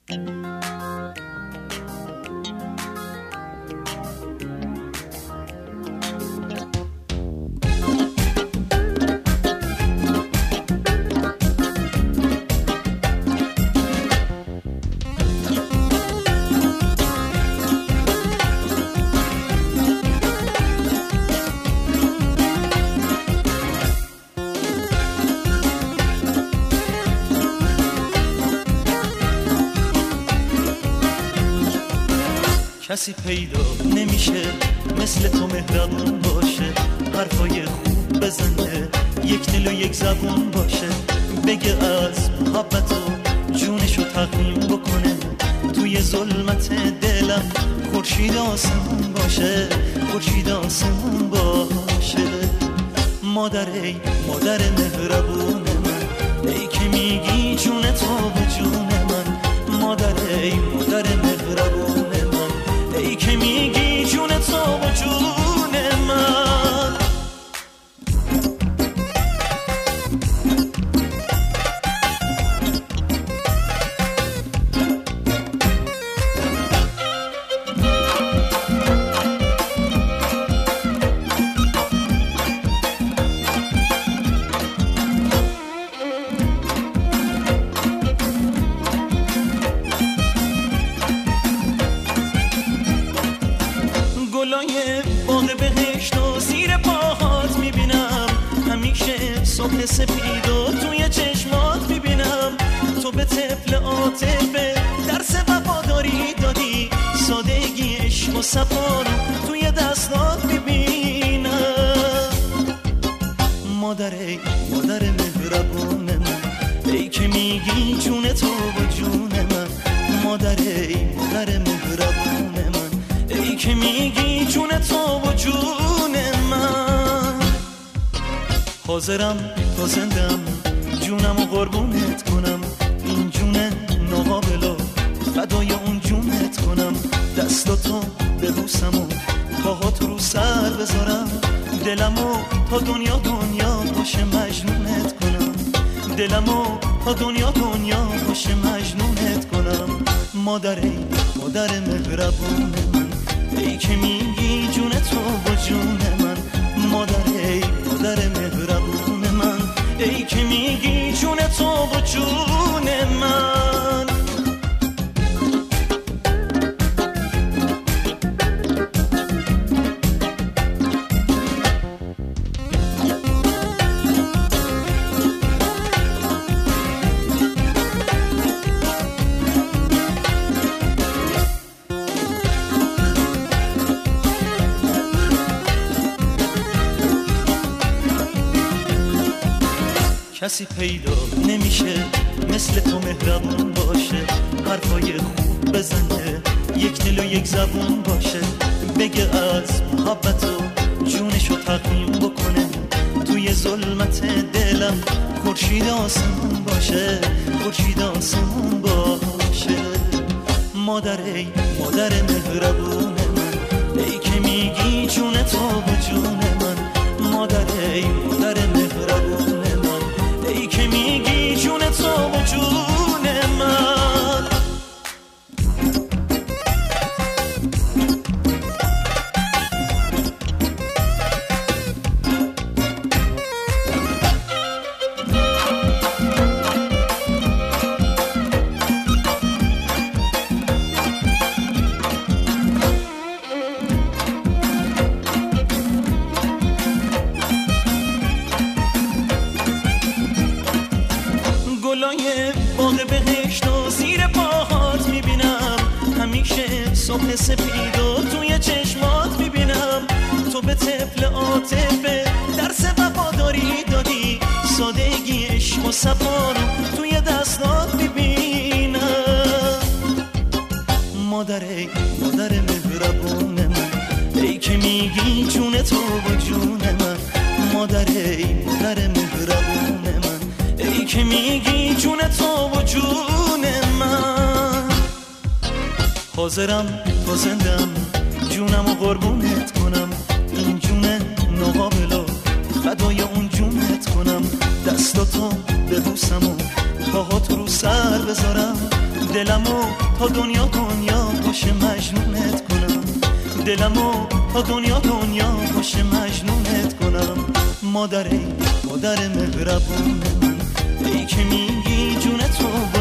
کسی پیدا نمیشه مثل تو مهربون باشه، حرفای خوب بزنه، یک دل و یک زبون باشه، بگه از محبت و جونشو تقدیم بکنه، توی ظلمت دلم خورشید آسمون باشه، خورشید آسمون باشه. مادر مهربون من، ای که میگی جون تو و جون من، مادر مهربون من، ای که میگی جون تو و جون من. گلای باغ بهشت و زیر پاهات میبینم، همیشه صبح سپید و توی چشمات میبینم، تو به طفل عاطفه درس وفاداری دادی، سادگی عشق و صفا رو توی دستات میبینم. مادر مهربون من، ای که میگی جون تو و جون من، مادر مهربون من، ای که میگی جون تو و جون من. حاضرم تا زندم جونم و قربونت کنم، این جون ناقابلو فدای اون جونت کنم، دستاتو ببوسم و پاهات رو سر بذارم، دلمو تا دنیا باشه مجنونت کنم، دلمو تا دنیا باشه مجنونت کنم. مادر مهربون من، ای که میگی جون تو و جون من، مادر مهربون من، ای که میگی جون تو و جون من. کسی پیدا نمیشه مثل تو مهربون باشه، حرفای خوب بزنه، یک دل و یک زبون باشه، بگه از محبت و جونشو تقدیم بکنه، توی ظلمت دلم خورشید آسمون باشه، خورشید آسمون باشه. مادر مهربون من، ای که میگی جون تو و جون من، مادر مهربون من، ای که میگی جون تو و جون من. گلای باغ بهشت و زیر پاهات میبینم، همیشه صبح سپید و توی چشمات میبینم، تو به طفل عاطفه درس وفاداری دادی، سادگی عشق و صفا رو توی دستات میبینم. مادر مهربون من، ای که میگی جون تو و جون من، مادر مهربون من، ای که میگی جون تو و جون من. حاضرم تا زندم جونم و قربونت کنم، این جون ناقابلو فدای اون جونت کنم، دستاتو ببوسم و پاهات رو سر بذارم، دلمو تا دنیا باشه مجنونت کنم، دلمو تا دنیا باشه مجنونت کنم. مادر مهربون من، ای که میگی جون تو